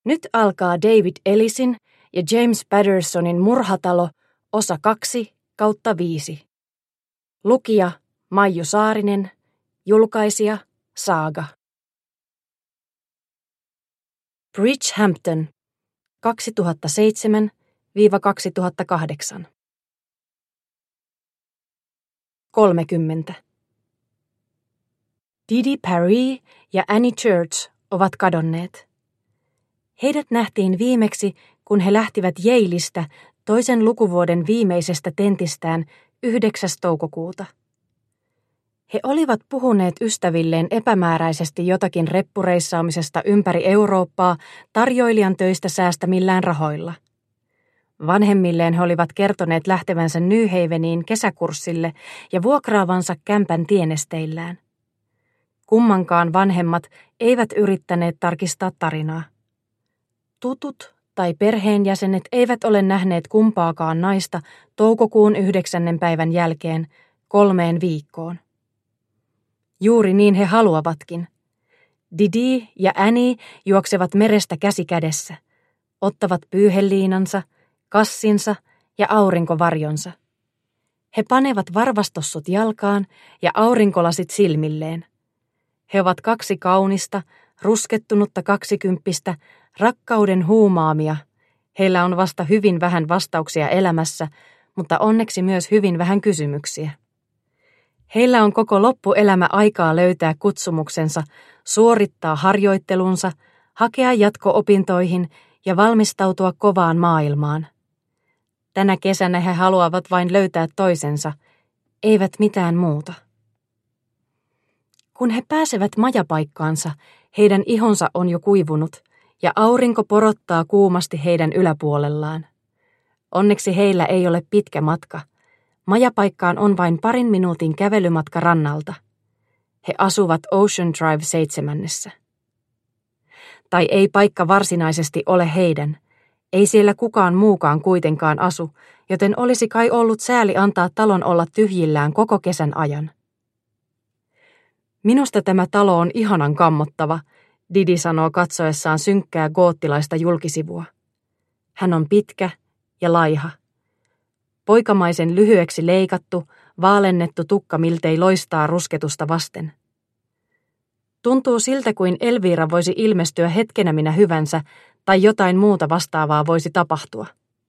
Nyt alkaa David Ellisin ja James Pattersonin Murhatalo, osa 2/5. Lukija Maiju Saarinen, julkaisija Saaga. Bridgehampton, 2007–2008. 30. Didi Parry ja Annie Church ovat kadonneet. Heidät nähtiin viimeksi, kun he lähtivät Yaleista toisen lukuvuoden viimeisestä tentistään 9. toukokuuta. He olivat puhuneet ystävilleen epämääräisesti jotakin reppureissaamisesta ympäri Eurooppaa tarjoilijan töistä säästämillään rahoilla. Vanhemmilleen he olivat kertoneet lähtevänsä New Haveniin kesäkurssille ja vuokraavansa kämpän tienesteillään. Kummankaan vanhemmat eivät yrittäneet tarkistaa tarinaa. Tutut tai perheenjäsenet eivät ole nähneet kumpaakaan naista toukokuun 9. päivän jälkeen 3 viikkoon. Juuri niin he haluavatkin. Didi ja Annie juoksevat merestä käsi kädessä, ottavat pyyheliinansa, kassinsa ja aurinkovarjonsa. He panevat varvastossut jalkaan ja aurinkolasit silmilleen. He ovat 2 kaunista, ruskettunutta 20, rakkauden huumaamia. Heillä on vasta hyvin vähän vastauksia elämässä, mutta onneksi myös hyvin vähän kysymyksiä. Heillä on koko loppuelämä aikaa löytää kutsumuksensa, suorittaa harjoittelunsa, hakea jatko-opintoihin ja valmistautua kovaan maailmaan. Tänä kesänä he haluavat vain löytää toisensa, eivät mitään muuta. Kun he pääsevät majapaikkaansa, heidän ihonsa on jo kuivunut ja aurinko porottaa kuumasti heidän yläpuolellaan. Onneksi heillä ei ole pitkä matka. Majapaikkaan on vain 2 minuutin kävelymatka rannalta. He asuvat Ocean Drive 7. Tai ei paikka varsinaisesti ole heidän. Ei siellä kukaan muukaan kuitenkaan asu, joten olisi kai ollut sääli antaa talon olla tyhjillään koko kesän ajan. Minusta tämä talo on ihanan kammottava, Didi sanoo katsoessaan synkkää goottilaista julkisivua. Hän on pitkä ja laiha. Poikamaisen lyhyeksi leikattu, vaalennettu tukka miltei loistaa rusketusta vasten. Tuntuu siltä, kuin Elvira voisi ilmestyä hetkenä minä hyvänsä tai jotain muuta vastaavaa voisi tapahtua.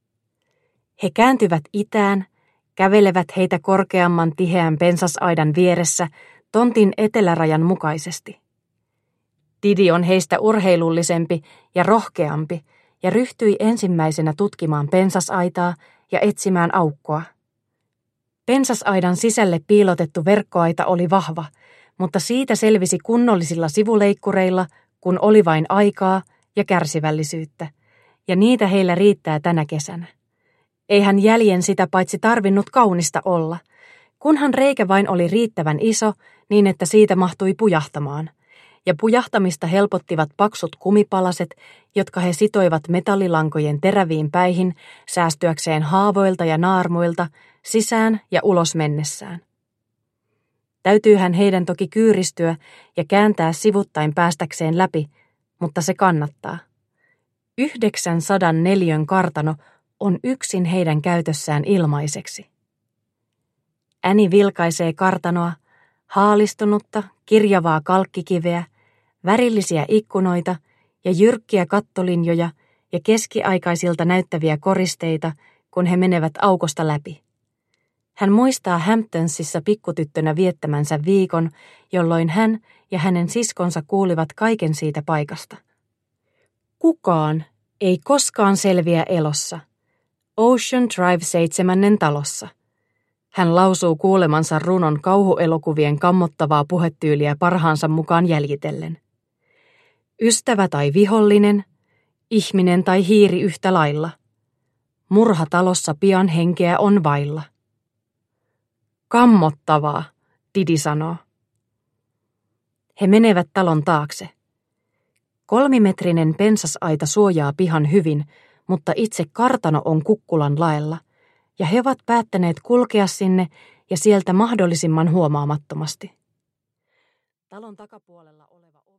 He kääntyvät itään, kävelevät heitä korkeamman tiheän pensasaidan vieressä tontin etelärajan mukaisesti. Didi on heistä urheilullisempi ja rohkeampi ja ryhtyi ensimmäisenä tutkimaan pensasaitaa ja etsimään aukkoa. Pensasaidan sisälle piilotettu verkkoaita oli vahva, mutta siitä selvisi kunnollisilla sivuleikkureilla, kun oli vain aikaa ja kärsivällisyyttä, ja niitä heillä riittää tänä kesänä. Eihän jäljen sitä paitsi tarvinnut kaunista olla, kunhan reikä vain oli riittävän iso niin, että siitä mahtui pujahtamaan, ja pujahtamista helpottivat paksut kumipalaset, jotka he sitoivat metallilankojen teräviin päihin säästyäkseen haavoilta ja naarmuilta sisään ja ulos mennessään. Täytyyhän heidän toki kyyristyä ja kääntää sivuttain päästäkseen läpi, mutta se kannattaa. 900 neliön kartano on yksin heidän käytössään ilmaiseksi. Annie vilkaisee kartanoa, haalistunutta, kirjavaa kalkkikiveä, värillisiä ikkunoita ja jyrkkiä kattolinjoja ja keskiaikaisilta näyttäviä koristeita, kun he menevät aukosta läpi. Hän muistaa Hamptonsissa pikkutyttönä viettämänsä viikon, jolloin hän ja hänen siskonsa kuulivat kaiken siitä paikasta. Kukaan ei koskaan selviä elossa. Ocean Drive 7 talossa. Hän lausuu kuulemansa runon kauhuelokuvien kammottavaa puhetyyliä parhaansa mukaan jäljitellen. Ystävä tai vihollinen, ihminen tai hiiri yhtä lailla. Murhatalossa pian henkeä on vailla. Kammottavaa, Didi sanoo. He menevät talon taakse. 3-metrinen pensasaita suojaa pihan hyvin, mutta itse kartano on kukkulan laella, ja he ovat päättäneet kulkea sinne ja sieltä mahdollisimman huomaamattomasti. Talon takapuolella oleva